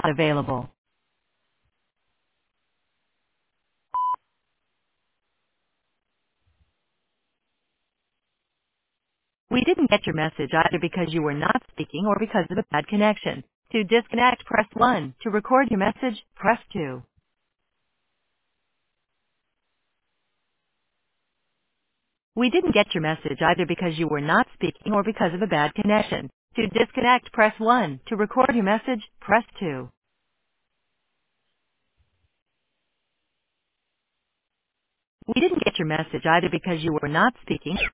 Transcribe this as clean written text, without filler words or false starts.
not available. We didn't get your message either because you were not speaking or because of a bad connection. To disconnect, press 1. To record your message, press 2. We didn't get your message either because you were not speaking or because of a bad connection. To disconnect, press 1. To record your message, press 2. We didn't get your message either because you were not speaking